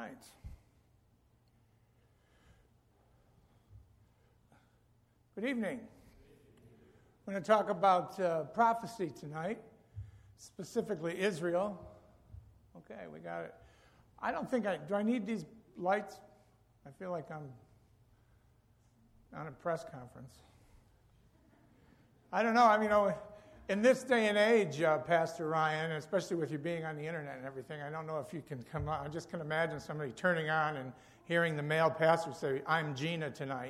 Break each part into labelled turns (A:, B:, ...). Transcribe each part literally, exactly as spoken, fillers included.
A: right. Good evening. We're going to talk about uh, prophecy tonight, specifically Israel. Okay, we got it. I don't think I, do I need these lights? I feel like I'm on a press conference. I don't know, I mean, you know, in this day and age, uh, Pastor Ryan, especially with you being on the internet and everything, I don't know if you can come on. I just can imagine somebody turning on and hearing the male pastor say, "I'm Gina tonight."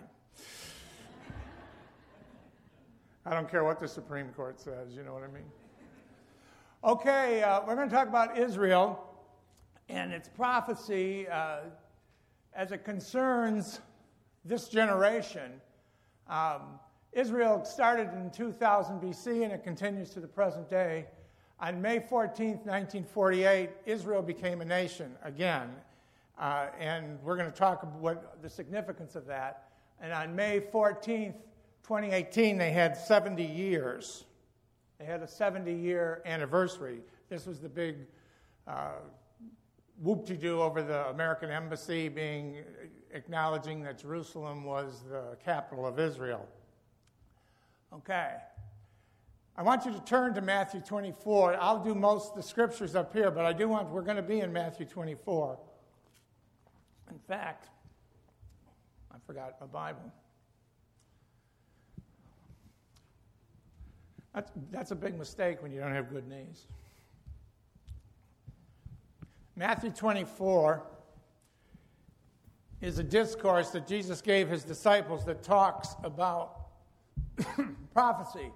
A: I don't care what the Supreme Court says, you know what I mean? Okay, uh, we're going to talk about Israel and its prophecy uh, as it concerns this generation. Um, Israel started in two thousand B C and it continues to the present day. On May fourteenth, nineteen forty-eight, Israel became a nation again. Uh, and we're going to talk about what the significance of that. And on May fourteenth, twenty eighteen, they had seventy years. They had a seventy-year anniversary. This was the big uh, whoop-de-doo over the American embassy being acknowledging that Jerusalem was the capital of Israel. Okay. I want you to turn to Matthew twenty-four. I'll do most of the scriptures up here, but I do want, we're going to be in Matthew twenty-four. In fact, I forgot my Bible. That's, that's a big mistake when you don't have good knees. Matthew twenty-four is a discourse that Jesus gave his disciples that talks about prophecy.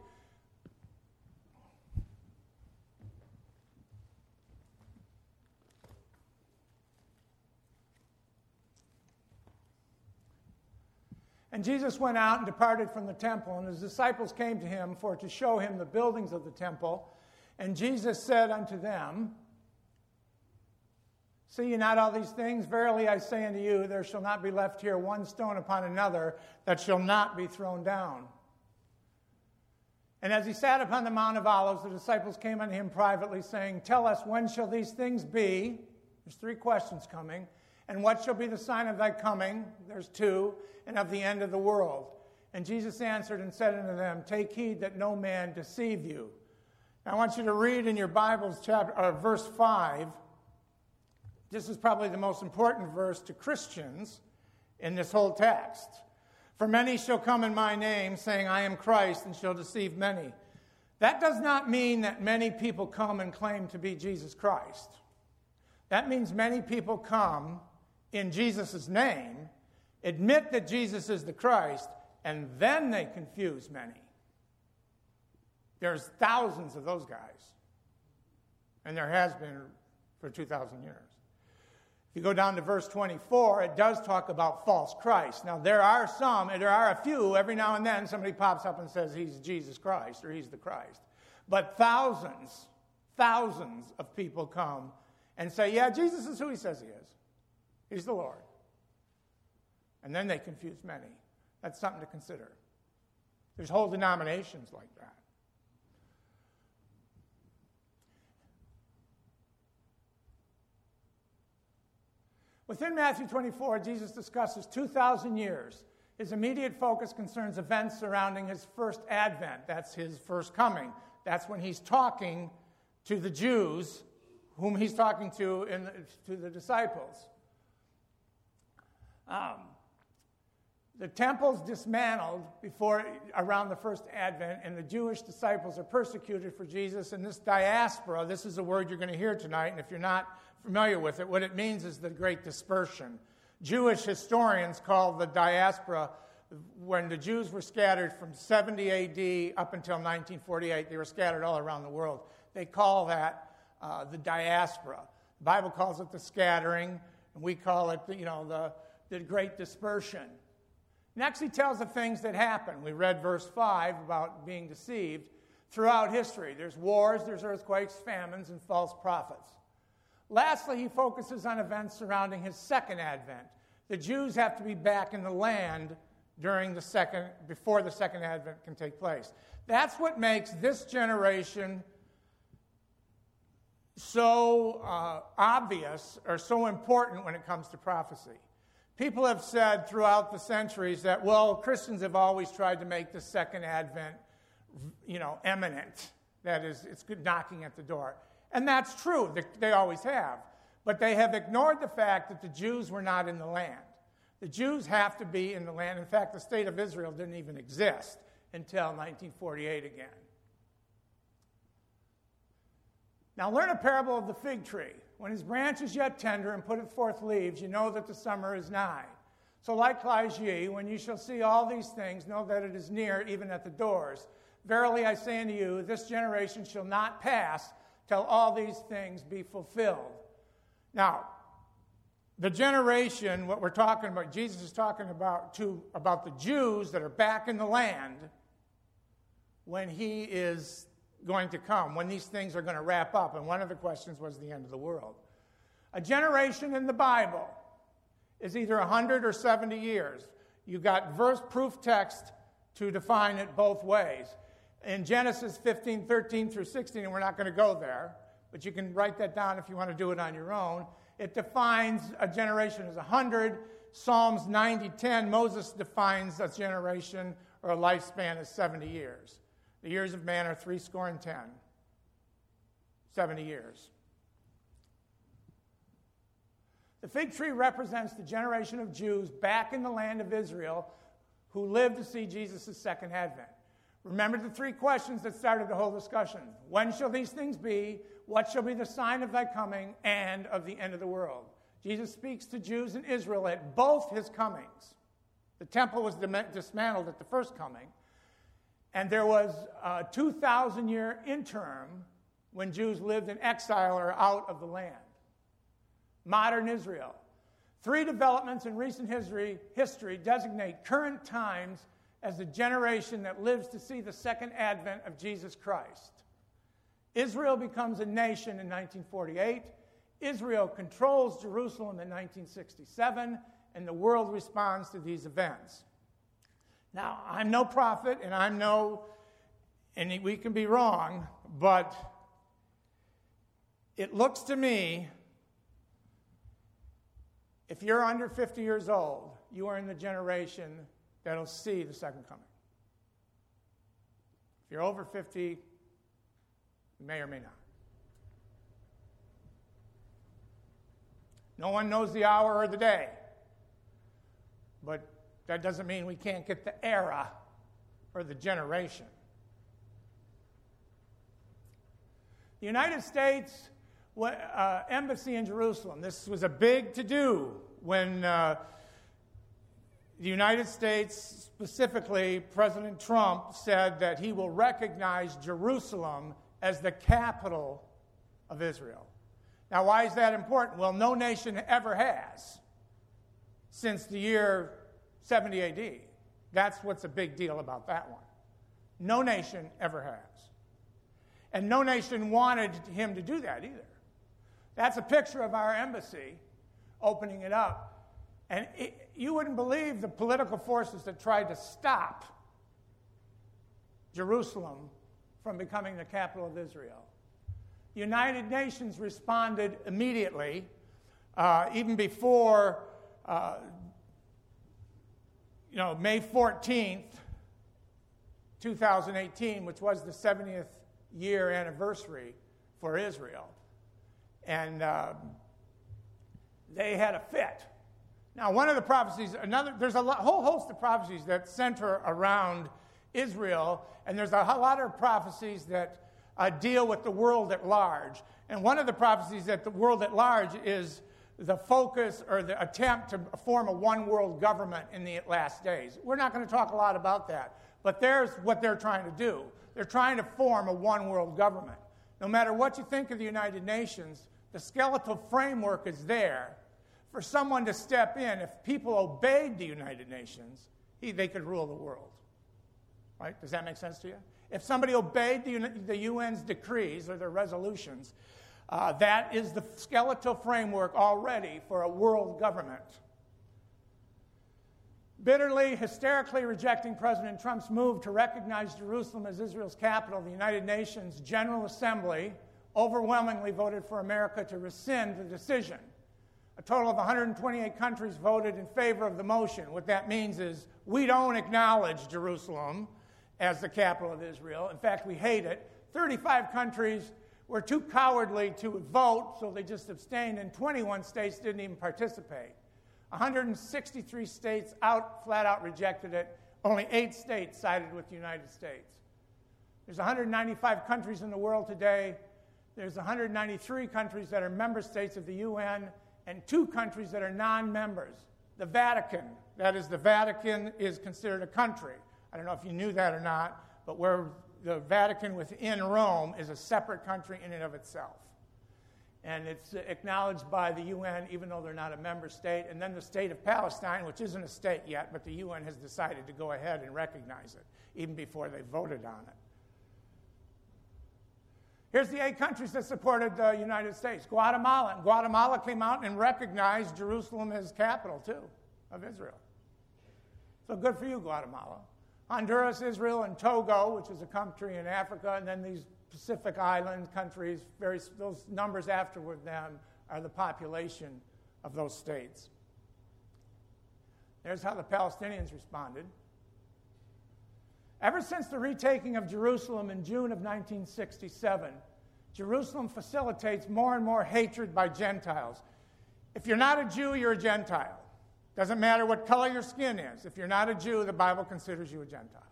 A: And Jesus went out and departed from the temple, and his disciples came to him for to show him the buildings of the temple. And Jesus said unto them, "See ye not all these things? Verily I say unto you, there shall not be left here one stone upon another that shall not be thrown down." And as he sat upon the Mount of Olives, the disciples came unto him privately, saying, "Tell us, when shall these things be?" There's three questions coming. "And what shall be the sign of thy coming?" There's two. "And of the end of the world." And Jesus answered and said unto them, "Take heed that no man deceive you." Now I want you to read in your Bibles chapter, or verse five. This is probably the most important verse to Christians in this whole text. "For many shall come in my name, saying, I am Christ, and shall deceive many." That does not mean that many people come and claim to be Jesus Christ. That means many people come in Jesus' name, admit that Jesus is the Christ, and then they confuse many. There's thousands of those guys. And there has been for two thousand years. If you go down to verse twenty-four, it does talk about false Christ. Now, there are some, and there are a few, every now and then somebody pops up and says he's Jesus Christ or he's the Christ. But thousands, thousands of people come and say, yeah, Jesus is who he says he is. He's the Lord. And then they confuse many. That's something to consider. There's whole denominations like that. Within Matthew twenty-four, Jesus discusses two thousand years. His immediate focus concerns events surrounding his first advent. That's his first coming. That's when he's talking to the Jews, whom he's talking to, in the, to the disciples. Um, the temple's dismantled before around the first advent, and the Jewish disciples are persecuted for Jesus. And this diaspora, this is a word you're going to hear tonight, and if you're not familiar with it, what it means is the Great Dispersion. Jewish historians call the diaspora, when the Jews were scattered from seventy A D up until nineteen forty-eight, they were scattered all around the world. They call that uh, the diaspora. The Bible calls it the scattering, and we call it, you know, the, the Great Dispersion. Next, he tells the things that happen. We read verse five about being deceived. Throughout history, there's wars, there's earthquakes, famines, and false prophets. Lastly, he focuses on events surrounding his second advent. The Jews have to be back in the land during the second, before the second advent can take place. That's what makes this generation so uh, obvious or so important when it comes to prophecy. People have said throughout the centuries that, well, Christians have always tried to make the second advent, you know, imminent. That is, it's good knocking at the door. And that's true. They, they always have. But they have ignored the fact that the Jews were not in the land. The Jews have to be in the land. In fact, the state of Israel didn't even exist until nineteen forty-eight again. Now learn a parable of the fig tree. When his branch is yet tender and putteth forth leaves, you know that the summer is nigh. So likewise ye, when you shall see all these things, know that it is near, even at the doors. Verily I say unto you, this generation shall not pass till all these things be fulfilled. Now, the generation, what we're talking about, Jesus is talking about to about the Jews that are back in the land when he is going to come, when these things are going to wrap up. And one of the questions was the end of the world. A generation in the Bible is either one hundred or seventy years. You got verse-proof text to define it both ways. In Genesis fifteen, thirteen through sixteen, and we're not going to go there, but you can write that down if you want to do it on your own. It defines a generation as one hundred. Psalms ninety ten, Moses defines a generation or a lifespan as seventy years. The years of man are three score and ten. seventy years. The fig tree represents the generation of Jews back in the land of Israel who lived to see Jesus' second advent. Remember the three questions that started the whole discussion. When shall these things be? What shall be the sign of thy coming and of the end of the world? Jesus speaks to Jews in Israel at both his comings. The temple was dismantled at the first coming, and there was a two thousand year interim when Jews lived in exile or out of the land. Modern Israel. Three developments in recent history, history designate current times as the generation that lives to see the second advent of Jesus Christ. Israel becomes a nation in nineteen forty-eight. Israel controls Jerusalem in nineteen sixty-seven, and the world responds to these events. Now, I'm no prophet, and I'm no, and we can be wrong, but it looks to me, if you're under fifty years old, you are in the generation that'll see the second coming. If you're over fifty, you may or may not. No one knows the hour or the day, but that doesn't mean we can't get the era or the generation. The United States uh, Embassy in Jerusalem, this was a big to-do when uh, the United States, specifically President Trump, said that he will recognize Jerusalem as the capital of Israel. Now, why is that important? Well, no nation ever has since the year seventy A D. That's what's a big deal about that one. No nation ever has. And no nation wanted him to do that either. That's a picture of our embassy opening it up. And it, you wouldn't believe the political forces that tried to stop Jerusalem from becoming the capital of Israel. The United Nations responded immediately, uh, even before uh, you know, May fourteenth, twenty eighteen, which was the seventieth year anniversary for Israel. And um, they had a fit. Now, one of the prophecies, another, there's a lot, whole host of prophecies that center around Israel, and there's a lot of prophecies that uh, deal with the world at large. And one of the prophecies that the world at large is the focus or the attempt to form a one-world government in the last days. We're not going to talk a lot about that, but there's what they're trying to do. They're trying to form a one-world government. No matter what you think of the United Nations, the skeletal framework is there for someone to step in. If people obeyed the United Nations, he, they could rule the world. Right? Does that make sense to you? If somebody obeyed the, the U N's decrees or their resolutions, uh, that is the skeletal framework already for a world government. Bitterly, hysterically rejecting President Trump's move to recognize Jerusalem as Israel's capital, the United Nations General Assembly, overwhelmingly voted for America to rescind the decision. A total of one hundred twenty-eight countries voted in favor of the motion. What that means is we don't acknowledge Jerusalem as the capital of Israel. In fact, we hate it. thirty-five countries were too cowardly to vote, so they just abstained, and twenty-one states didn't even participate. one hundred sixty-three states out, flat out rejected it. Only eight states sided with the United States. There's one hundred ninety-five countries in the world today. There's one hundred ninety-three countries that are member states of the U N, and two countries that are non-members. The Vatican, that is, the Vatican is considered a country. I don't know if you knew that or not, but where the Vatican within Rome is a separate country in and of itself. And it's acknowledged by the U N even though they're not a member state. And then the state of Palestine, which isn't a state yet, but the U N has decided to go ahead and recognize it, even before they voted on it. Here's the eight countries that supported the United States. Guatemala. And Guatemala came out and recognized Jerusalem as capital, too, of Israel. So good for you, Guatemala. Honduras, Israel, and Togo, which is a country in Africa, and then these Pacific Island countries, very, those numbers afterward them are the population of those states. There's how the Palestinians responded. Ever since the retaking of Jerusalem in June of nineteen sixty-seven, Jerusalem facilitates more and more hatred by Gentiles. If you're not a Jew, you're a Gentile. Doesn't matter what color your skin is. If you're not a Jew, the Bible considers you a Gentile.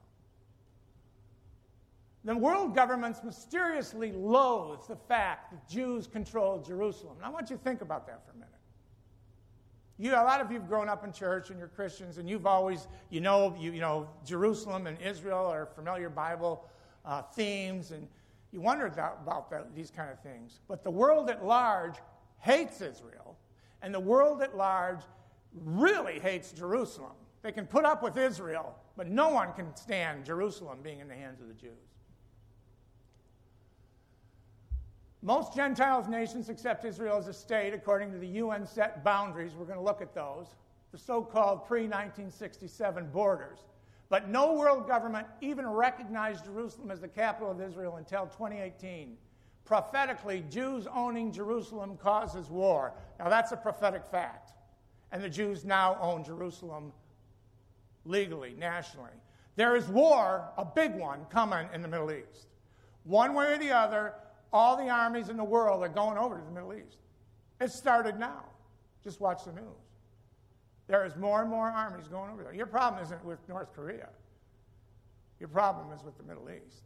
A: The world governments mysteriously loathe the fact that Jews control Jerusalem. And I want you to think about that for a minute. You, a lot of you have grown up in church and you're Christians, and you've always, you know, you, you know, Jerusalem and Israel are familiar Bible uh, themes, and you wonder about, about that, these kind of things. But the world at large hates Israel, and the world at large really hates Jerusalem. They can put up with Israel, but no one can stand Jerusalem being in the hands of the Jews. Most Gentile nations accept Israel as a state according to the U N set boundaries. We're going to look at those, the so-called pre nineteen sixty-seven borders. But no world government even recognized Jerusalem as the capital of Israel until twenty eighteen. Prophetically, Jews owning Jerusalem causes war. Now that's a prophetic fact. And the Jews now own Jerusalem legally, nationally. There is war, a big one, coming in the Middle East. One way or the other, all the armies in the world are going over to the Middle East. It started now. Just watch the news. There is more and more armies going over there. Your problem isn't with North Korea. Your problem is with the Middle East.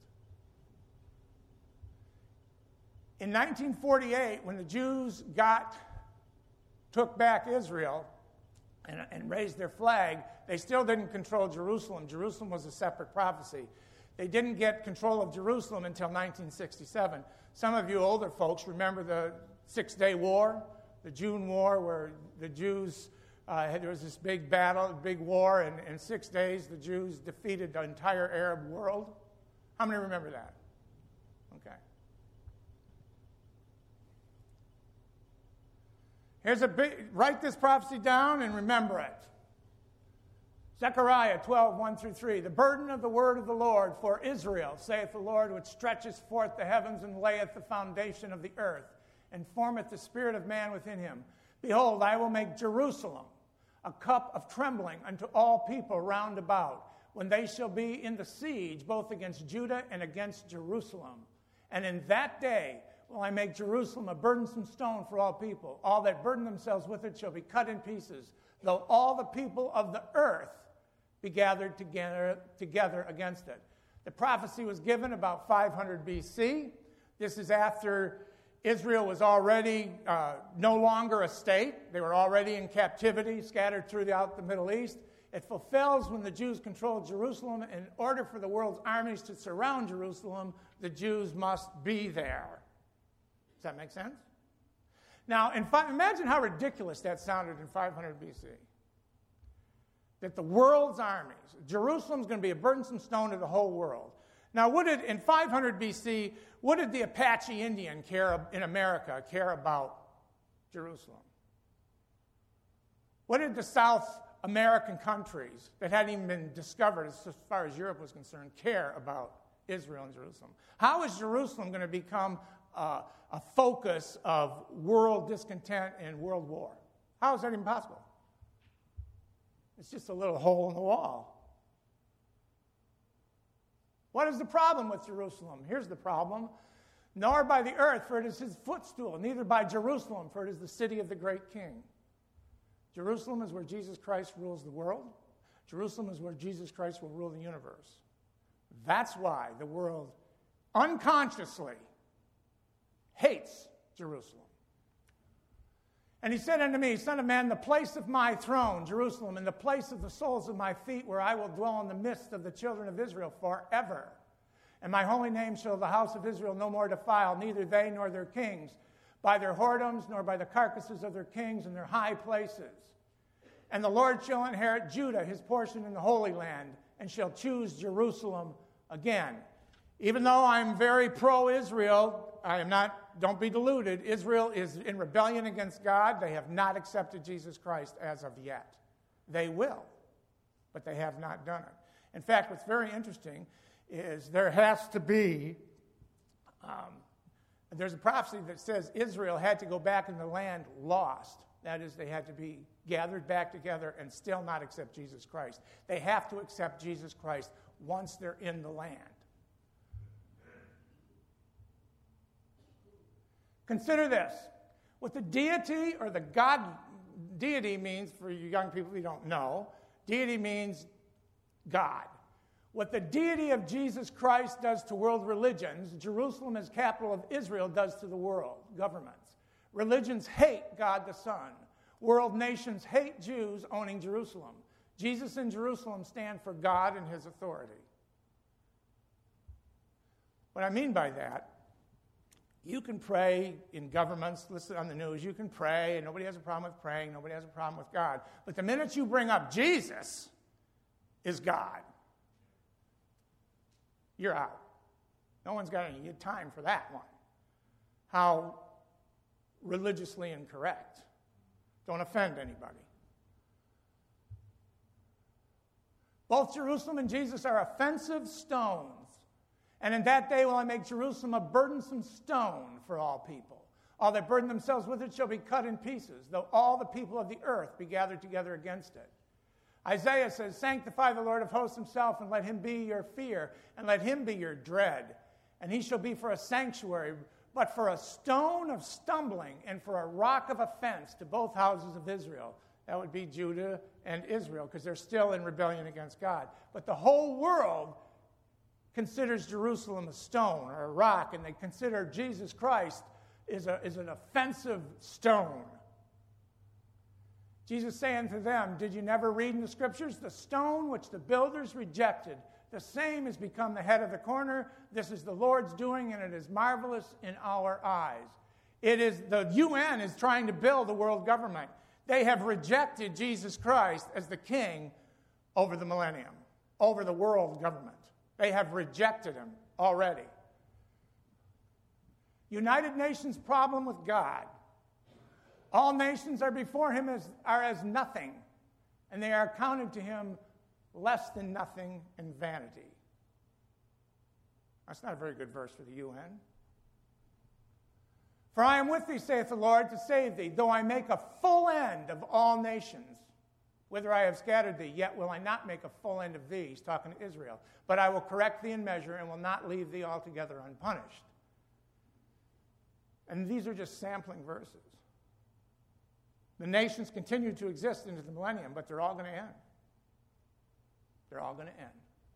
A: In nineteen forty-eight, when the Jews got, took back Israel and, and raised their flag, they still didn't control Jerusalem. Jerusalem was a separate prophecy. They didn't get control of Jerusalem until nineteen sixty-seven. Some of you older folks remember the Six-Day War, the June War, where the Jews, uh, had, there was this big battle, big war, and in six days the Jews defeated the entire Arab world. How many remember that? Okay. Here's a big, write this prophecy down and remember it. Zechariah twelve, one through three. The burden of the word of the Lord for Israel, saith the Lord, which stretches forth the heavens and layeth the foundation of the earth, and formeth the spirit of man within him. Behold, I will make Jerusalem a cup of trembling unto all people round about, when they shall be in the siege, both against Judah and against Jerusalem. And in that day will I make Jerusalem a burdensome stone for all people. All that burden themselves with it shall be cut in pieces, though all the people of the earth be gathered together, together against it. The prophecy was given about five hundred B C. This is after Israel was already uh, no longer a state. They were already in captivity, scattered throughout the Middle East. It fulfills when the Jews controlled Jerusalem. In order for the world's armies to surround Jerusalem, the Jews must be there. Does that make sense? Now, in fi- imagine how ridiculous that sounded in five hundred B C. That the world's armies, Jerusalem's going to be a burdensome stone to the whole world. Now, what did, in five hundred B C, what did the Apache Indian care in America care about Jerusalem? What did the South American countries that hadn't even been discovered as far as Europe was concerned care about Israel and Jerusalem? How is Jerusalem going to become uh, a focus of world discontent and world war. How is that even possible? It's just a little hole in the wall. What is the problem with Jerusalem? Here's the problem. Nor by the earth, for it is his footstool, neither by Jerusalem, for it is the city of the great king. Jerusalem is where Jesus Christ rules the world. Jerusalem is where Jesus Christ will rule the universe. That's why the world unconsciously hates Jerusalem. And he said unto me, Son of man, the place of my throne, Jerusalem, and the place of the soles of my feet, where I will dwell in the midst of the children of Israel forever. And my holy name shall the house of Israel no more defile, neither they nor their kings, by their whoredoms, nor by the carcasses of their kings and their high places. And the Lord shall inherit Judah, his portion in the Holy Land, and shall choose Jerusalem again. Even though I'm very pro-Israel, I am not, don't be deluded, Israel is in rebellion against God. They have not accepted Jesus Christ as of yet. They will, but they have not done it. In fact, what's very interesting is there has to be, um, there's a prophecy that says Israel had to go back in the land lost. That is, they had to be gathered back together and still not accept Jesus Christ. They have to accept Jesus Christ once they're in the land. Consider this. What the deity or the God, deity means, for you young people who don't know, deity means God. What the deity of Jesus Christ does to world religions, Jerusalem as capital of Israel does to the world governments. Religions hate God the Son. World nations hate Jews owning Jerusalem. Jesus and Jerusalem stand for God and his authority. What I mean by that, you can pray in governments, listen on the news, you can pray, and nobody has a problem with praying, nobody has a problem with God. But the minute you bring up Jesus is God, you're out. No one's got any time for that one. How religiously incorrect. Don't offend anybody. Both Jerusalem and Jesus are offensive stones. And in that day will I make Jerusalem a burdensome stone for all people. All that burden themselves with it shall be cut in pieces, though all the people of the earth be gathered together against it. Isaiah says, Sanctify the Lord of hosts himself, and let him be your fear, and let him be your dread. And he shall be for a sanctuary, but for a stone of stumbling, and for a rock of offense to both houses of Israel. That would be Judah and Israel, because they're still in rebellion against God. But the whole world considers Jerusalem a stone or a rock, and they consider Jesus Christ is, a, is an offensive stone. Jesus saying to them, did you never read in the scriptures, the stone which the builders rejected, the same has become the head of the corner. This is the Lord's doing, and it is marvelous in our eyes. It is, the U N is trying to build a world government. They have rejected Jesus Christ as the king over the millennium, over the world government. They have rejected him already. United Nations problem with God. All nations are before him as, are as nothing, and they are counted to him less than nothing in vanity. That's not a very good verse for the U N. For I am with thee, saith the Lord, to save thee, though I make a full end of all nations. Whither I have scattered thee, yet will I not make a full end of thee. He's talking to Israel. But I will correct thee in measure, and will not leave thee altogether unpunished. And these are just sampling verses. The nations continue to exist into the millennium, but they're all going to end. They're all going to end.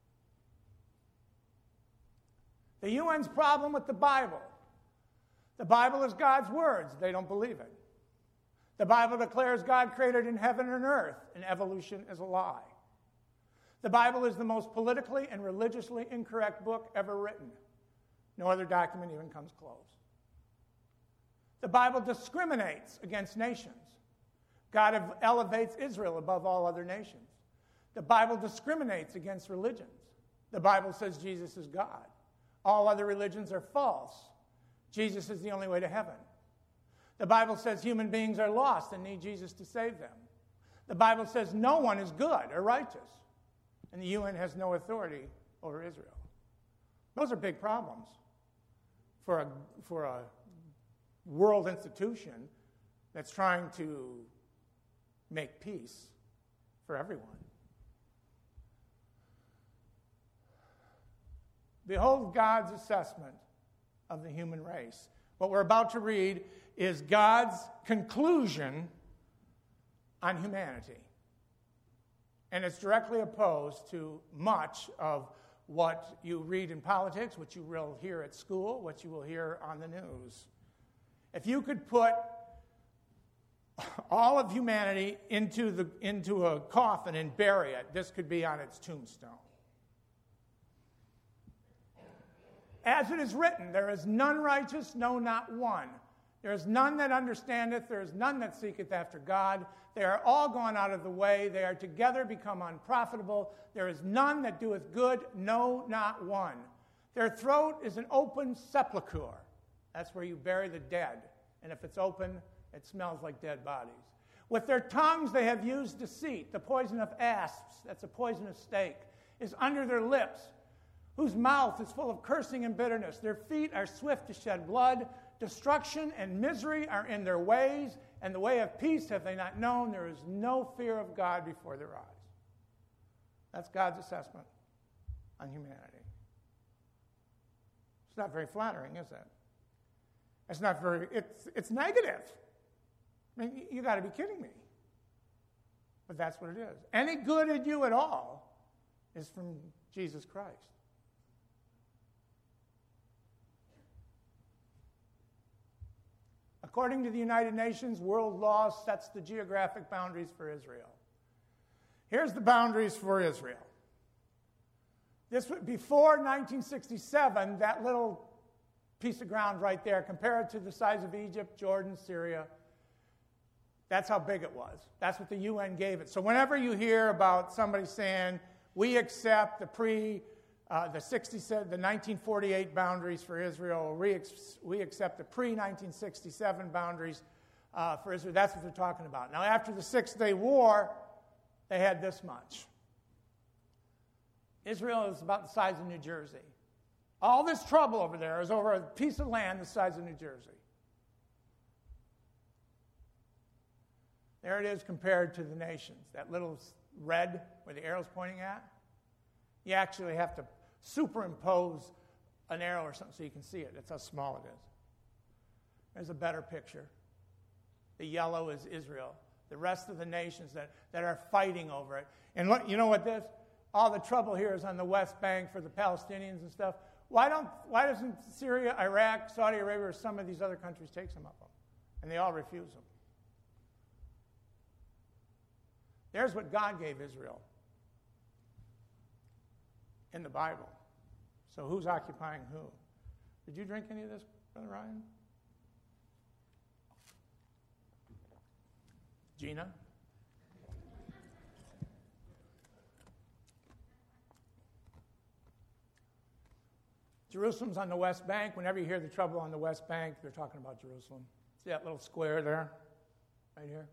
A: The U N's problem with the Bible. The Bible is God's words. They don't believe it. The Bible declares God created in heaven and earth, and evolution is a lie. The Bible is the most politically and religiously incorrect book ever written. No other document even comes close. The Bible discriminates against nations. God elevates Israel above all other nations. The Bible discriminates against religions. The Bible says Jesus is God. All other religions are false. Jesus is the only way to heaven. The Bible says human beings are lost and need Jesus to save them. The Bible says no one is good or righteous, and the U N has no authority over Israel. Those are big problems for a, for a world institution that's trying to make peace for everyone. Behold God's assessment of the human race. What we're about to read is God's conclusion on humanity. And it's directly opposed to much of what you read in politics, what you will hear at school, what you will hear on the news. If you could put all of humanity into, the, into a coffin and bury it, this could be on its tombstone. As it is written, there is none righteous, no, not one. There is none that understandeth, there is none that seeketh after God. They are all gone out of the way. They are together become unprofitable. There is none that doeth good, no, not one. Their throat is an open sepulchre. That's where you bury the dead. And if it's open, it smells like dead bodies. With their tongues they have used deceit. The poison of asps, that's a poisonous snake, is under their lips, whose mouth is full of cursing and bitterness. Their feet are swift to shed blood. Destruction and misery are in their ways, and the way of peace have they not known. There is no fear of God before their eyes. That's God's assessment on humanity. It's not very flattering, is it? It's not very, it's, it's negative. I mean, you got to be kidding me. But that's what it is. Any good in you at all is from Jesus Christ. According to the United Nations, world law sets the geographic boundaries for Israel. Here's the boundaries for Israel. This before nineteen sixty-seven, that little piece of ground right there, compared to the size of Egypt, Jordan, Syria, that's how big it was. That's what the U N gave it. So whenever you hear about somebody saying, we accept the pre Uh, the, sixty-seven, the nineteen forty-eight boundaries for Israel, we, ex, we accept the pre-nineteen sixty-seven boundaries uh, for Israel. That's what they're talking about. Now, after the Six-Day War, they had this much. Israel is about the size of New Jersey. All this trouble over there is over a piece of land the size of New Jersey. There it is compared to the nations. That little red where the arrow's pointing at. You actually have to superimpose an arrow or something so you can see it. That's how small it is. There's a better picture. The yellow is Israel. The rest of the nations that, that are fighting over it. And look, you know what this? All the trouble here is on the West Bank for the Palestinians and stuff. Why don't? Why doesn't Syria, Iraq, Saudi Arabia, or some of these other countries take some of them? And they all refuse them. There's what God gave Israel in the Bible. So who's occupying who? Did you drink any of this, Brother Ryan? Gina? Jerusalem's on the West Bank. Whenever you hear the trouble on the West Bank, they're talking about Jerusalem. See that little square there? Right here?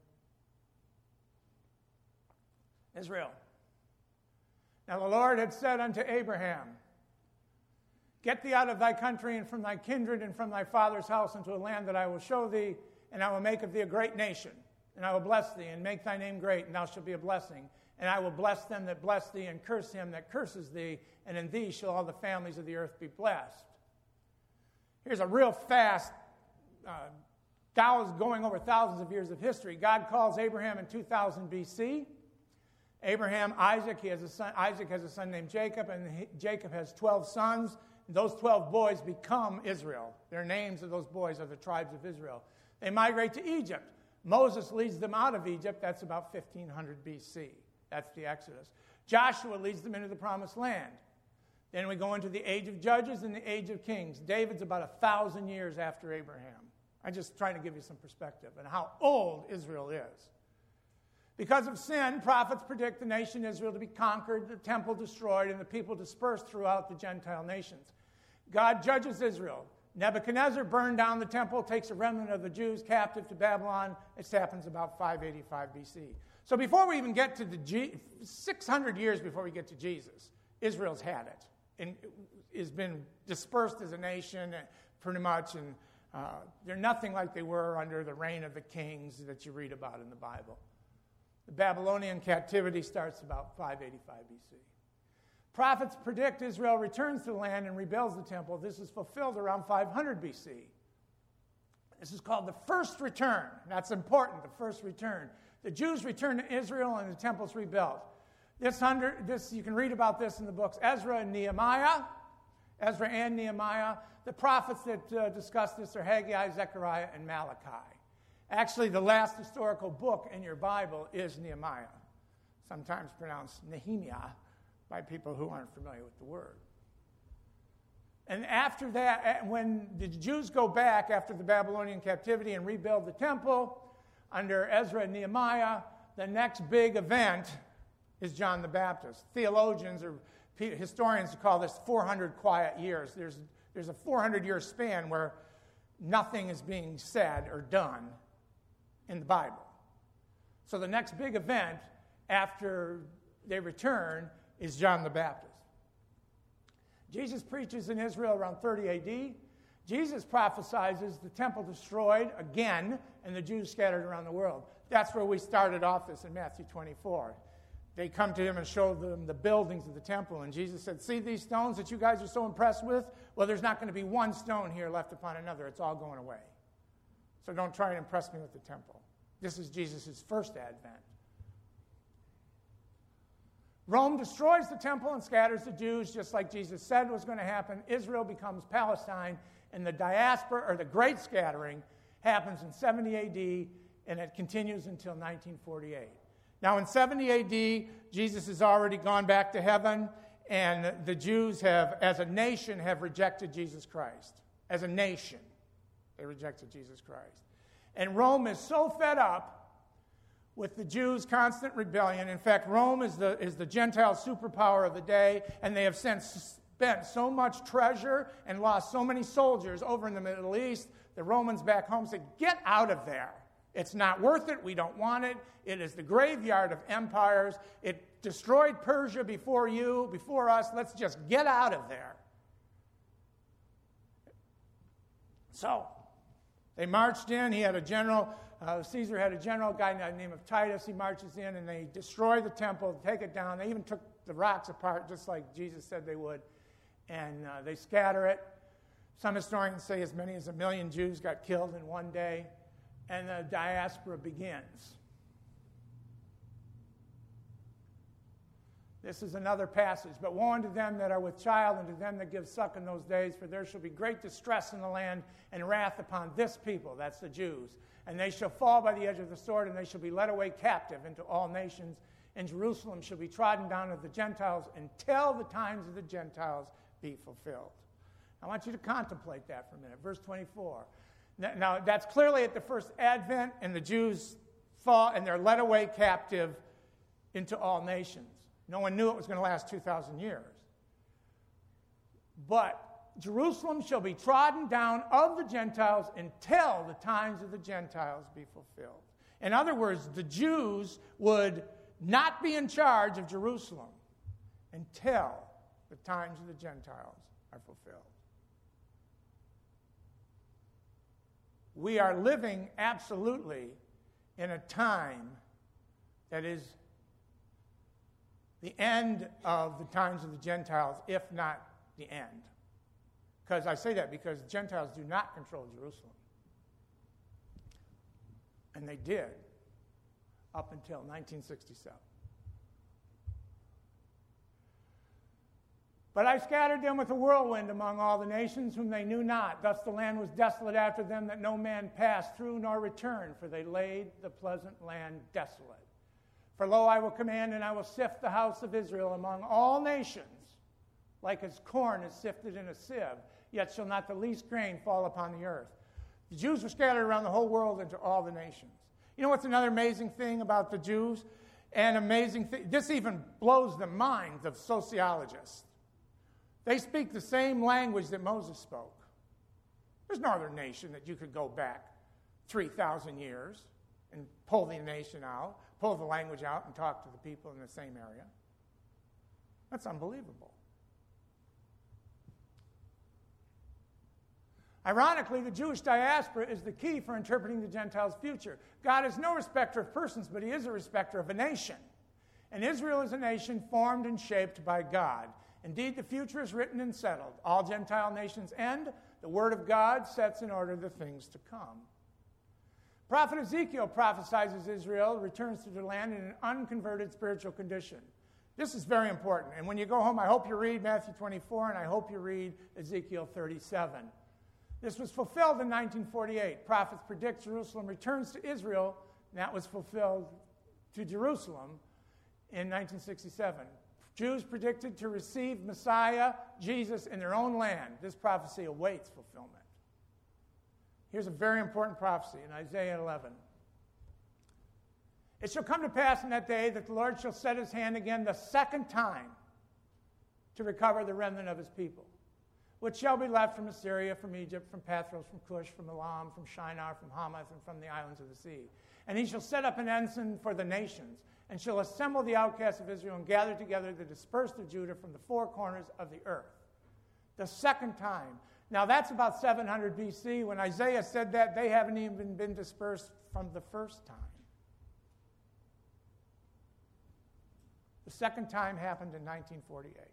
A: Israel. Now the Lord had said unto Abraham, get thee out of thy country and from thy kindred and from thy father's house into a land that I will show thee, and I will make of thee a great nation. And I will bless thee and make thy name great, and thou shalt be a blessing. And I will bless them that bless thee, and curse him that curses thee, and in thee shall all the families of the earth be blessed. Here's a real fast, uh, Dow is going over thousands of years of history. God calls Abraham in two thousand B C. Abraham, Isaac, he has a son, Isaac has a son named Jacob, and he, Jacob has twelve sons. And those twelve boys become Israel. Their names of those boys are the tribes of Israel. They migrate to Egypt. Moses leads them out of Egypt. That's about fifteen hundred B C. That's the Exodus. Joshua leads them into the Promised Land. Then we go into the age of Judges and the age of Kings. David's about a thousand years after Abraham. I'm just trying to give you some perspective on how old Israel is. Because of sin, prophets predict the nation Israel to be conquered, the temple destroyed, and the people dispersed throughout the Gentile nations. God judges Israel. Nebuchadnezzar burned down the temple, takes a remnant of the Jews captive to Babylon. This happens about five eighty-five B C. So before we even get to the G- six hundred years before we get to Jesus, Israel's had it. in, has been dispersed as a nation pretty much, and uh, they're nothing like they were under the reign of the kings that you read about in the Bible. The Babylonian captivity starts about five eighty-five B C. Prophets predict Israel returns to the land and rebuilds the temple. This is fulfilled around five hundred B C. This is called the first return. That's important, the first return. The Jews return to Israel and the temple's rebuilt. This, hundred, this you can read about this in the books Ezra and Nehemiah. Ezra and Nehemiah. The prophets that uh, discuss this are Haggai, Zechariah, and Malachi. Actually, the last historical book in your Bible is Nehemiah, sometimes pronounced Nehemiah by people who aren't familiar with the word. And after that, when the Jews go back after the Babylonian captivity and rebuild the temple under Ezra and Nehemiah, the next big event is John the Baptist. Theologians or historians call this four hundred quiet years. There's, there's a four hundred year span where nothing is being said or done in the Bible. So the next big event after they return is John the Baptist. Jesus preaches in Israel around thirty A D. Jesus prophesies the temple destroyed again and the Jews scattered around the world. That's where we started off this in Matthew twenty-four. They come to him and show them the buildings of the temple, and Jesus said, see these stones that you guys are so impressed with? Well, there's not going to be one stone here left upon another. It's all going away. So don't try and impress me with the temple. This is Jesus' first advent. Rome destroys the temple and scatters the Jews, just like Jesus said was going to happen. Israel becomes Palestine, and the diaspora, or the Great Scattering, happens in seventy A D, and it continues until nineteen forty-eight. Now, in seventy A D, Jesus has already gone back to heaven, and the Jews have, as a nation, have rejected Jesus Christ. As a nation, they rejected Jesus Christ. And Rome is so fed up with the Jews' constant rebellion. In fact, Rome is the, is the Gentile superpower of the day, and they have since spent so much treasure and lost so many soldiers over in the Middle East, the Romans back home said, get out of there. It's not worth it. We don't want it. It is the graveyard of empires. It destroyed Persia before you, before us. Let's just get out of there. So, they marched in. He had a general, uh, Caesar had a general, a guy by the name of Titus. He marches in, and they destroy the temple, take it down. They even took the rocks apart, just like Jesus said they would, and uh, they scatter it. Some historians say as many as a million Jews got killed in one day, and the diaspora begins. This is another passage. But woe unto them that are with child, and to them that give suck in those days, for there shall be great distress in the land, and wrath upon this people, that's the Jews. And they shall fall by the edge of the sword, and they shall be led away captive into all nations. And Jerusalem shall be trodden down of the Gentiles until the times of the Gentiles be fulfilled. I want you to contemplate that for a minute. Verse twenty-four. Now, that's clearly at the first advent, and the Jews fall, and they're led away captive into all nations. No one knew it was going to last two thousand years. But Jerusalem shall be trodden down of the Gentiles until the times of the Gentiles be fulfilled. In other words, the Jews would not be in charge of Jerusalem until the times of the Gentiles are fulfilled. We are living absolutely in a time that is the end of the times of the Gentiles, if not the end. Because I say that because Gentiles do not control Jerusalem. And they did up until nineteen sixty-seven. But I scattered them with a whirlwind among all the nations whom they knew not. Thus the land was desolate after them, that no man passed through nor returned, for they laid the pleasant land desolate. For lo, I will command, and I will sift the house of Israel among all nations, like as corn is sifted in a sieve, yet shall not the least grain fall upon the earth. The Jews were scattered around the whole world into all the nations. You know what's another amazing thing about the Jews? An amazing thing, this even blows the minds of sociologists. They speak the same language that Moses spoke. There's no other nation that you could go back three thousand years and pull the nation out, pull the language out, and talk to the people in the same area. That's unbelievable. Ironically, the Jewish diaspora is the key for interpreting the Gentiles' future. God is no respecter of persons, but he is a respecter of a nation. And Israel is a nation formed and shaped by God. Indeed, the future is written and settled. All Gentile nations end. The word of God sets in order the things to come. Prophet Ezekiel prophesies Israel returns to their land in an unconverted spiritual condition. This is very important. And when you go home, I hope you read Matthew twenty-four, and I hope you read Ezekiel thirty-seven. This was fulfilled in nineteen forty-eight. Prophets predict Jerusalem returns to Israel, and that was fulfilled to Jerusalem in nineteen sixty-seven. Jews predicted to receive Messiah, Jesus, in their own land. This prophecy awaits fulfillment. Here's a very important prophecy in Isaiah eleven. It shall come to pass in that day that the Lord shall set his hand again the second time to recover the remnant of his people, which shall be left from Assyria, from Egypt, from Pathros, from Cush, from Elam, from Shinar, from Hamath, and from the islands of the sea. And he shall set up an ensign for the nations, and shall assemble the outcasts of Israel and gather together the dispersed of Judah from the four corners of the earth. The second time. Now that's about seven hundred B C. When Isaiah said that, they haven't even been dispersed from the first time. The second time happened in nineteen forty-eight.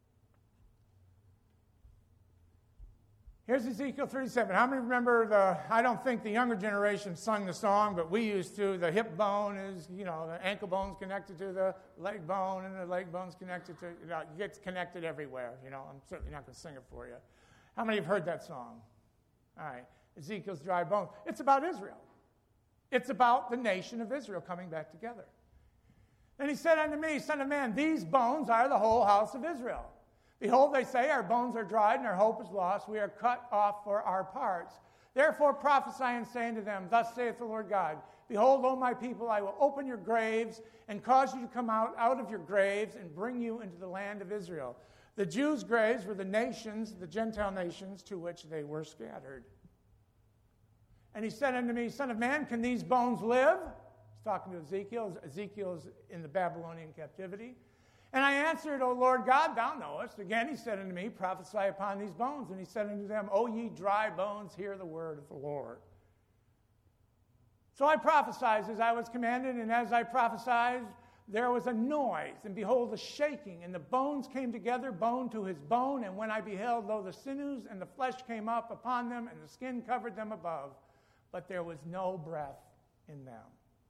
A: Here's Ezekiel thirty-seven. How many remember the, I don't think the younger generation sung the song, but we used to. The hip bone is, you know, the ankle bone's connected to the leg bone, and the leg bone's connected to, you know, it gets connected everywhere. You know, I'm certainly not going to sing it for you. How many have heard that song? All right. Ezekiel's dry bones. It's about Israel. It's about the nation of Israel coming back together. Then he said unto me, Son of man, these bones are the whole house of Israel. Behold, they say, our bones are dried and our hope is lost. We are cut off for our parts. Therefore prophesy and say unto them, Thus saith the Lord God, Behold, O my people, I will open your graves and cause you to come out, out of your graves and bring you into the land of Israel. The Jews' graves were the nations, the Gentile nations, to which they were scattered. And he said unto me, Son of man, can these bones live? He's talking to Ezekiel. Ezekiel's in the Babylonian captivity. And I answered, O Lord God, thou knowest. Again he said unto me, Prophesy upon these bones. And he said unto them, O ye dry bones, hear the word of the Lord. So I prophesied as I was commanded, and as I prophesied, there was a noise, and behold, a shaking, and the bones came together, bone to his bone. And when I beheld, lo, the sinews and the flesh came up upon them, and the skin covered them above, but there was no breath in them.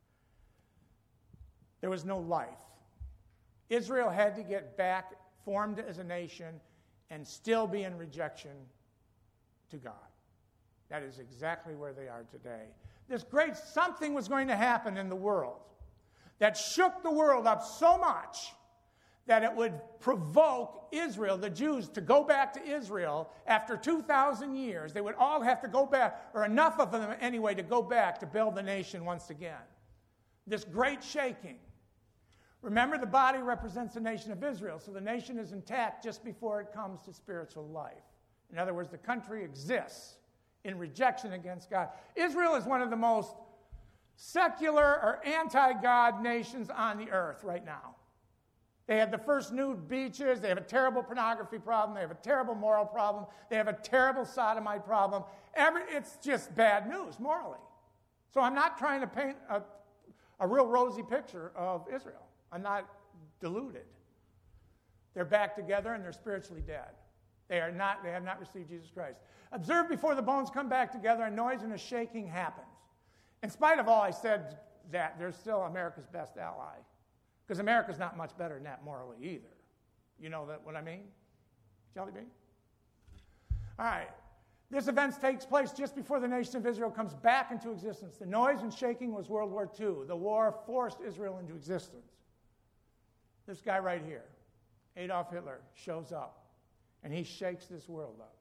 A: There was no life. Israel had to get back, formed as a nation, and still be in rejection to God. That is exactly where they are today. This great something was going to happen in the world that shook the world up so much that it would provoke Israel, the Jews, to go back to Israel after two thousand years. They would all have to go back, or enough of them anyway, to go back to build the nation once again. This great shaking. Remember, the body represents the nation of Israel, so the nation is intact just before it comes to spiritual life. In other words, the country exists in rejection against God. Israel is one of the most secular or anti-God nations on the earth right now. They have the first nude beaches. They have a terrible pornography problem. They have a terrible moral problem. They have a terrible sodomite problem. Every, it's just bad news morally. So I'm not trying to paint a, a real rosy picture of Israel. I'm not deluded. They're back together and they're spiritually dead. They are not, they have not received Jesus Christ. Observe before the bones come back together, a noise and a shaking happens. In spite of all I said that, they're still America's best ally. Because America's not much better than that morally either. You know that what I mean? Jelly bean? All right. This event takes place just before the nation of Israel comes back into existence. The noise and shaking was World War Two. The war forced Israel into existence. This guy right here, Adolf Hitler, shows up, and he shakes this world up.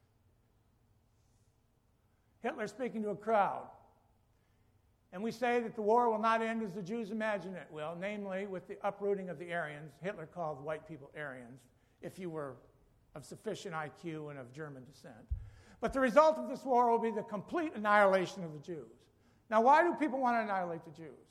A: Hitler speaking to a crowd. And we say that the war will not end as the Jews imagine it will, namely with the uprooting of the Aryans. Hitler called white people Aryans, if you were of sufficient I Q and of German descent. But the result of this war will be the complete annihilation of the Jews. Now, why do people want to annihilate the Jews?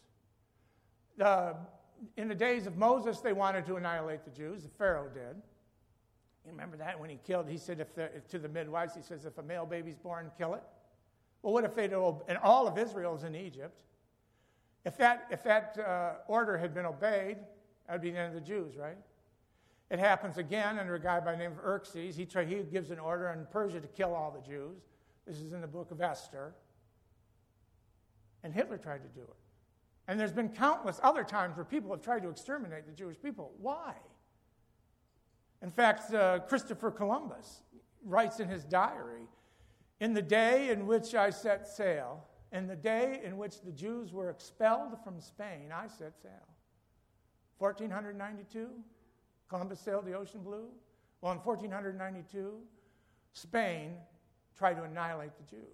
A: The In the days of Moses, they wanted to annihilate the Jews. The Pharaoh did. You remember that when he killed, he said if, the, if to the midwives, he says, if a male baby's born, kill it. Well, what if they'd, and all of Israel's in Egypt. If that, if that uh, order had been obeyed, that would be the end of the Jews, right? It happens again under a guy by the name of Xerxes. He, try, he gives an order in Persia to kill all the Jews. This is in the book of Esther. And Hitler tried to do it. And there's been countless other times where people have tried to exterminate the Jewish people. Why? In fact, uh, Christopher Columbus writes in his diary, in the day in which I set sail, in the day in which the Jews were expelled from Spain, I set sail. fourteen ninety-two, Columbus sailed the ocean blue. Well, in fourteen ninety-two, Spain tried to annihilate the Jews.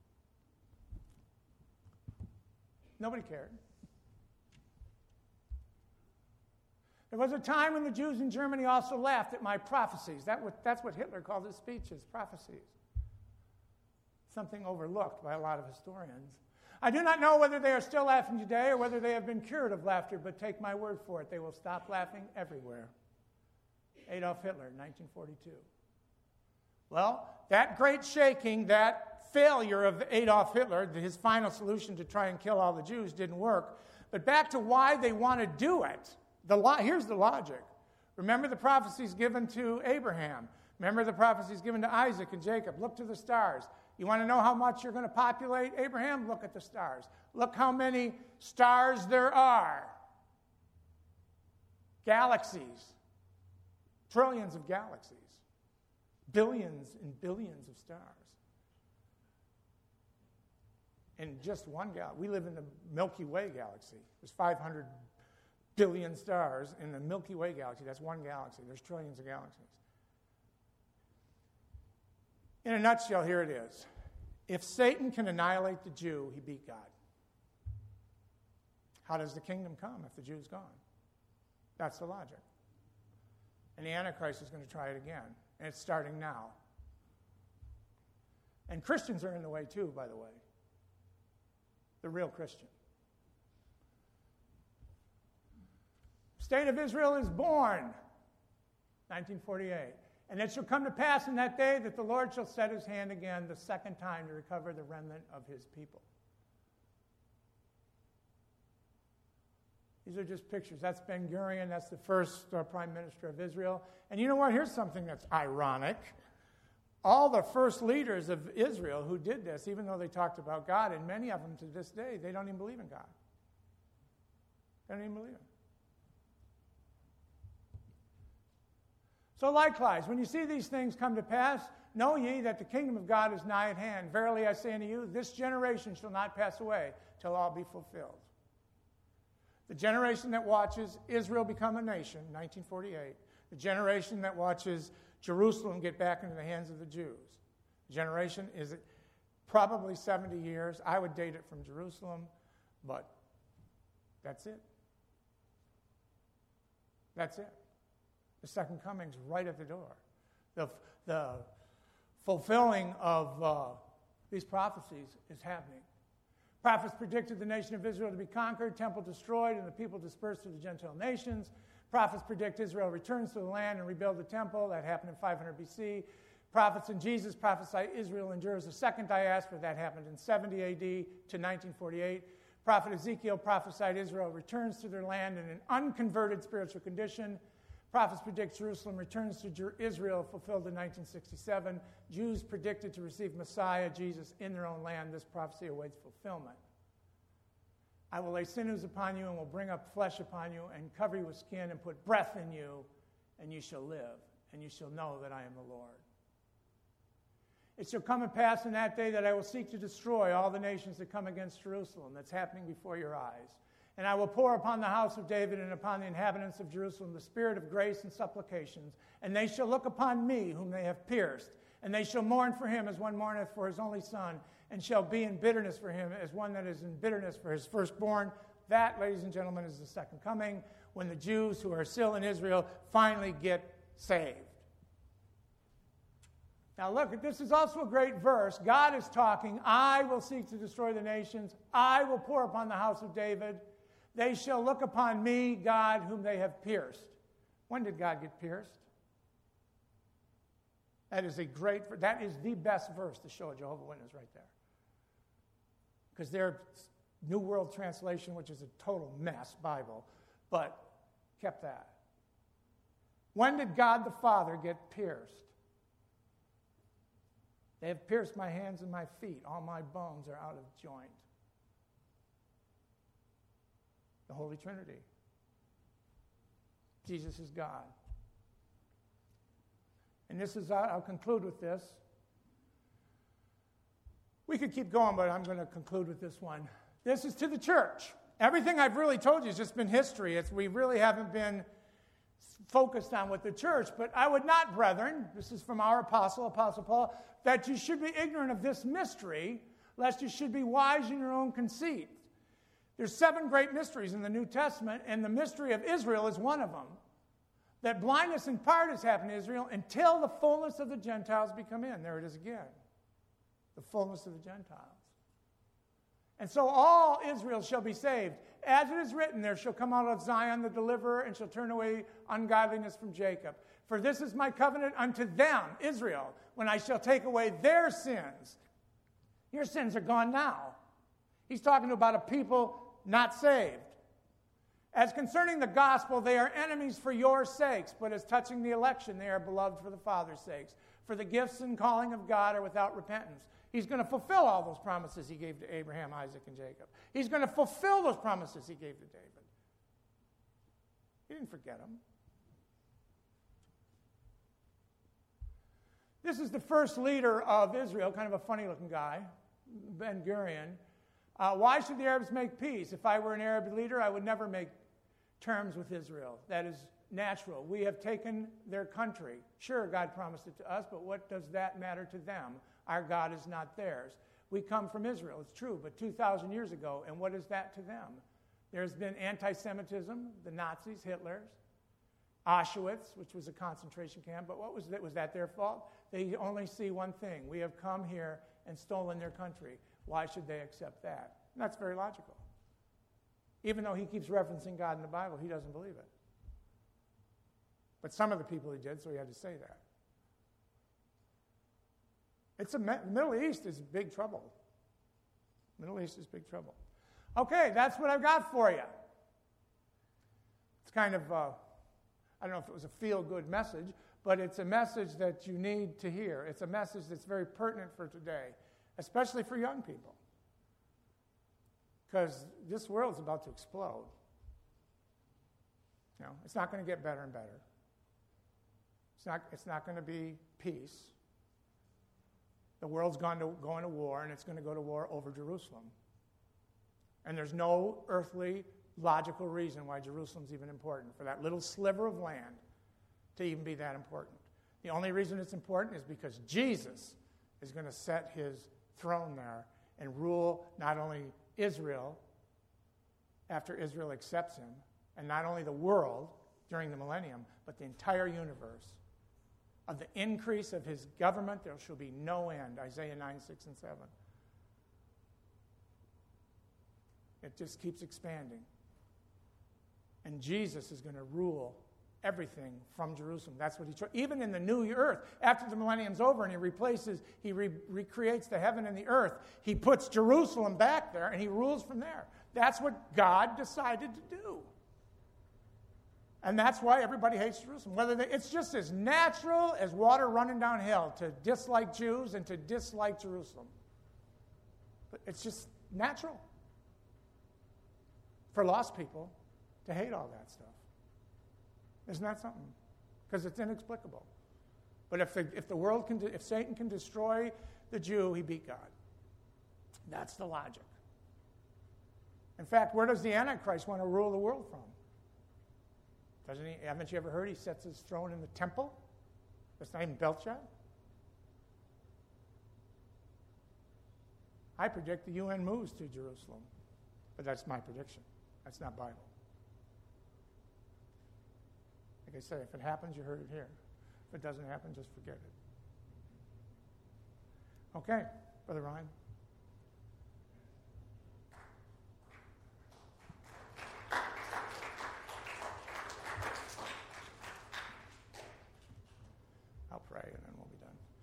A: Nobody cared. There was a time when the Jews in Germany also laughed at my prophecies. That was, that's what Hitler called his speeches, prophecies. Something overlooked by a lot of historians. I do not know whether they are still laughing today or whether they have been cured of laughter, but take my word for it, they will stop laughing everywhere. Adolf Hitler, nineteen forty-two. Well, that great shaking, that failure of Adolf Hitler, his final solution to try and kill all the Jews, didn't work. But back to why they want to do it. The lo- here's the logic. Remember the prophecies given to Abraham. Remember the prophecies given to Isaac and Jacob. Look to the stars. You want to know how much you're going to populate Abraham? Look at the stars. Look how many stars there are. Galaxies. Trillions of galaxies. Billions and billions of stars. In just one galaxy. We live in the Milky Way galaxy. There's five hundred billion stars in the Milky Way galaxy. That's one galaxy. There's trillions of galaxies. In a nutshell, here it is. If Satan can annihilate the Jew, he beat God. How does the kingdom come if the Jew's gone? That's the logic. And the Antichrist is going to try it again. And it's starting now. And Christians are in the way too, by the way. The real Christian. State of Israel is born, nineteen forty-eight. And it shall come to pass in that day that the Lord shall set his hand again the second time to recover the remnant of his people. These are just pictures. That's Ben-Gurion. That's the first uh, prime minister of Israel. And you know what? Here's something that's ironic. All the first leaders of Israel who did this, even though they talked about God, and many of them to this day, they don't even believe in God. They don't even believe him. So likewise, when you see these things come to pass, know ye that the kingdom of God is nigh at hand. Verily I say unto you, this generation shall not pass away till all be fulfilled. The generation that watches Israel become a nation, nineteen forty-eight. The generation that watches Jerusalem get back into the hands of the Jews. The generation is probably seventy years. I would date it from Jerusalem, but that's it. That's it. The second coming's right at the door. The, the fulfilling of uh, these prophecies is happening. Prophets predicted the nation of Israel to be conquered, temple destroyed, and the people dispersed to the Gentile nations. Prophets predict Israel returns to the land and rebuild the temple. That happened in five hundred B C. Prophets and Jesus prophesy Israel endures a second diaspora. That happened in seventy A D to nineteen forty-eight. Prophet Ezekiel prophesied Israel returns to their land in an unconverted spiritual condition. Prophets predict Jerusalem returns to Jer- Israel, fulfilled in nineteen sixty-seven. Jews predicted to receive Messiah, Jesus, in their own land. This prophecy awaits fulfillment. I will lay sinews upon you and will bring up flesh upon you and cover you with skin and put breath in you, and you shall live, and you shall know that I am the Lord. It shall come to pass in that day that I will seek to destroy all the nations that come against Jerusalem. That's happening before your eyes. And I will pour upon the house of David and upon the inhabitants of Jerusalem the spirit of grace and supplications. And they shall look upon me, whom they have pierced. And they shall mourn for him as one mourneth for his only son, and shall be in bitterness for him as one that is in bitterness for his firstborn. That, ladies and gentlemen, is the second coming, when the Jews who are still in Israel finally get saved. Now look, this is also a great verse. God is talking, I will seek to destroy the nations. I will pour upon the house of David. They shall look upon me, God, whom they have pierced. When did God get pierced? That is a great, that is the best verse to show a Jehovah's Witness right there. Because their New World Translation, which is a total mess Bible, but kept that. When did God the Father get pierced? They have pierced my hands and my feet. All my bones are out of joint. The Holy Trinity. Jesus is God. And this is, I'll conclude with this. We could keep going, but I'm going to conclude with this one. This is to the church. Everything I've really told you has just been history. It's, we really haven't been focused on with the church. But I would not, brethren, this is from our apostle, Apostle Paul, that you should be ignorant of this mystery, lest you should be wise in your own conceit. There's seven great mysteries in the New Testament, and the mystery of Israel is one of them. That blindness in part has happened to Israel until the fullness of the Gentiles become in. There it is again. The fullness of the Gentiles. And so all Israel shall be saved. As it is written, there shall come out of Zion the deliverer, and shall turn away ungodliness from Jacob. For this is my covenant unto them, Israel, when I shall take away their sins. Your sins are gone now. He's talking about a people not saved. As concerning the gospel, they are enemies for your sakes, but as touching the election, they are beloved for the Father's sakes. For the gifts and calling of God are without repentance. He's going to fulfill all those promises he gave to Abraham, Isaac, and Jacob. He's going to fulfill those promises he gave to David. He didn't forget them. This is the first leader of Israel, kind of a funny-looking guy, Ben-Gurion. Uh, why should the Arabs make peace? If I were an Arab leader, I would never make terms with Israel. That is natural. We have taken their country. Sure, God promised it to us, but what does that matter to them? Our God is not theirs. We come from Israel, it's true, but two thousand years ago, and what is that to them? There's been anti-Semitism, the Nazis, Hitler's, Auschwitz, which was a concentration camp, but what was that? Was that their fault? They only see one thing. We have come here and stolen their country. Why should they accept that? And that's very logical. Even though he keeps referencing God in the Bible, he doesn't believe it. But some of the people he did, so he had to say that. It's a the Middle East is big trouble. Middle East is big trouble. Okay, that's what I've got for you. It's kind of, uh, I don't know if it was a feel-good message, but it's a message that you need to hear. It's a message that's very pertinent for today, especially for young people. Because this world's about to explode. You know, it's not going to get better and better. It's not, it's not going to be peace. The world's gone to, going to war, and it's going to go to war over Jerusalem. And there's no earthly, logical reason why Jerusalem's even important, for that little sliver of land to even be that important. The only reason it's important is because Jesus is going to set his throne there and rule not only Israel after Israel accepts him, and not only the world during the millennium, but the entire universe. Of the increase of his government, there shall be no end. Isaiah nine, six, and seven. It just keeps expanding. And Jesus is going to rule everything from Jerusalem. That's what he tried. Even in the new earth, after the millennium's over and he replaces, he re- recreates the heaven and the earth, he puts Jerusalem back there and he rules from there. That's what God decided to do. And that's why everybody hates Jerusalem. Whether they, it's just as natural as water running downhill to dislike Jews and to dislike Jerusalem. But it's just natural for lost people to hate all that stuff. Isn't that something? Because it's inexplicable. But if the, if the world can, if Satan can destroy the Jew, he beat God. That's the logic. In fact, where does the Antichrist want to rule the world from? Doesn't he? Haven't you ever heard he sets his throne in the temple? That's not even Belshazzar. I predict the U N moves to Jerusalem, but that's my prediction. That's not Bible. Like I say, if it happens, you heard it here. If it doesn't happen, just forget it. Okay, Brother Ryan. I'll pray and then we'll be done.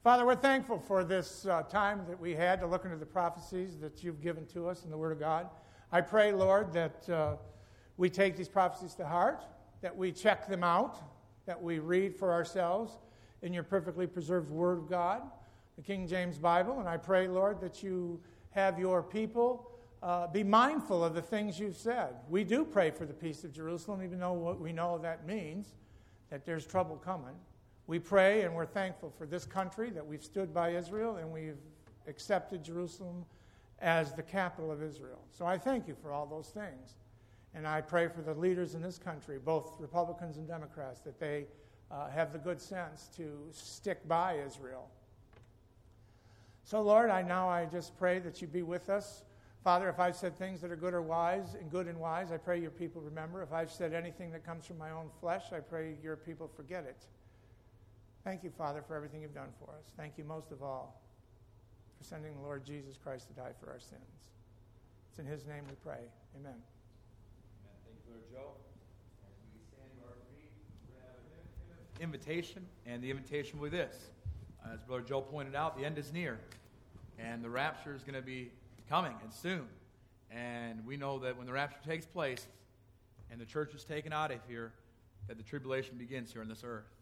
A: Father, we're thankful for this uh, time that we had to look into the prophecies that you've given to us in the Word of God. I pray, Lord, that uh, we take these prophecies to heart, that we check them out, that we read for ourselves in your perfectly preserved Word of God, the King James Bible. And I pray, Lord, that you have your people uh, be mindful of the things you've said. We do pray for the peace of Jerusalem, even though what we know that means, that there's trouble coming. We pray and we're thankful for this country, that we've stood by Israel and we've accepted Jerusalem as the capital of Israel. So I thank you for all those things. And I pray for the leaders in this country, both Republicans and Democrats, that they uh, have the good sense to stick by Israel. So, Lord, I now I just pray that you be with us. Father, if I've said things that are good or wise and good and wise, I pray your people remember. If I've said anything that comes from my own flesh, I pray your people forget it. Thank you, Father, for everything you've done for us. Thank you most of all for sending the Lord Jesus Christ to die for our sins. It's in his name we pray. Amen.
B: Amen. Thank you, Brother Joe. As we stand to our feet, we're going to have an invitation, and the invitation will be this. As Brother Joe pointed out, the end is near, and the rapture is going to be coming and soon. And we know that when the rapture takes place and the church is taken out of here, that the tribulation begins here on this earth.